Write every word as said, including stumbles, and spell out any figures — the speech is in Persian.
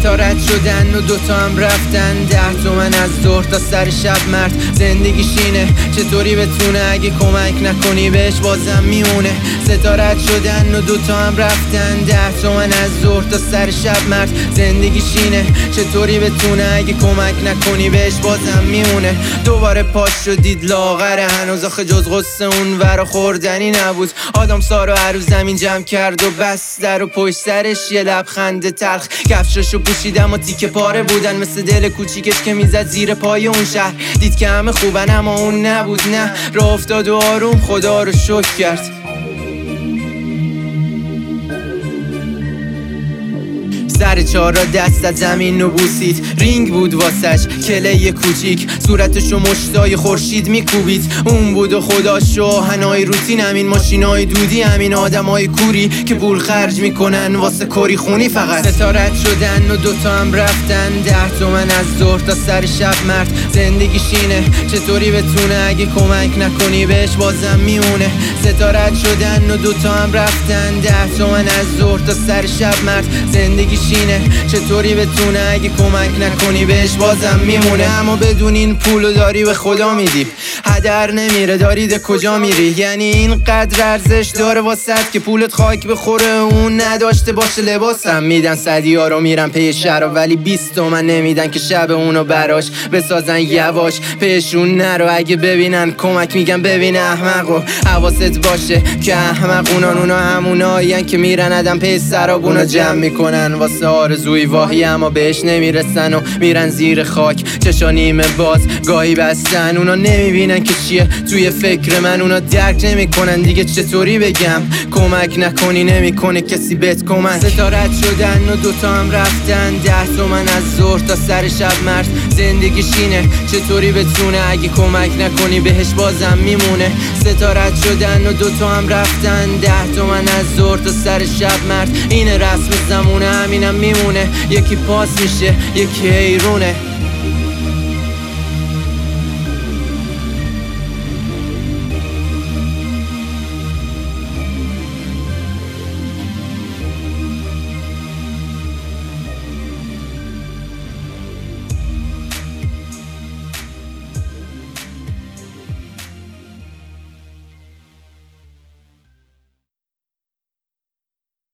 ستارت شدن و دوتا هم رفتن. ده تومن از ظهر تا سر شب مرد زندگیش اینه، چطوری بتونه اگه کمک نکنی بهش بازم میمونه. ستارت شدن و دوتا هم رفتن. ده تومن از ظهر تا سر شب مرد زندگیش اینه، چطوری بتونه اگه کمک نکنی بهش بازم میمونه. دوباره پاش شدید لاغره، هنوز آخه جز غصه اون ورا خوردنی نبود. آدم سارو هر زمین جمع کرد و بس در و پشت سرش یه لبخند تلخ. کفشاشو پوشیدم و تیکه پاره بودن، مثل دل کوچیکش که میزد زیر پای اون شهر. دید که همه خوبن اما اون نبود، نه راه افتاد و آروم خدا رو شکر کرد. سر چهارا دست از زمین رو بوسید، رینگ بود واسش کله کوچیک، صورتشو مشتای خورشید میکوبید. اون بود و خداشو آهنای روتین، همین ماشینای دودی، همین آدمای کوری که پول خرج میکنن واسه کری خونی فقط. ستارت شدن و دوتا هم رفتن. ده تومن از ظهر تا سر شب مرد زندگیش اینه، چطوری بتونه اگه کمک نکنی بهش بازم میمونه. ستارت شدن و دوتا هم رفتن. ده تومن از ظهر تا سر شب مرد زندگیش اینه، چطوری بتونه اگه کمک نکنی بهش بازم میمونه. اما بدون این پولو داری به خدا میدی، هدر نمیره دارید کجا میری. یعنی اینقدر ارزش داره واسط که پولت خاک بخوره اون نداشته باشه. لباسم میدن صدی ها رو میرن پی شراب، ولی بیست تومن نمیدن که شب اونو براش بسازن یواش. پیشون نرو اگه ببینن کمک میگن ببین احمق و حواست باشه که احمق اونان اونا همونایین که میرن ادم پی سراب اونا جمع میکنن واسه آرزوی واهی اما بهش نمیرسن و میرن زیر خاک. چشا نیمه باز گاهی بستن، اونا نمیبینن که چیه توی فکر من. اونا درک نمیکنن دیگه چطوری بگم کمک نکنی نمیکنه کسی بهت کمک. ستارت شدن و دوتا هم رفتن. ده تومن از ظهر تا سر شب مرد زندگیش اینه، چطوری بتونه اگه کمک نکنی بهش بازم میمونه. ستارت شدن و دوتا هم رفتن. ده تومن از ظهر تا سر شب مرد اینه رسم زمونه، همینم میمونه. یکی پاس میشه یکی حیرونه.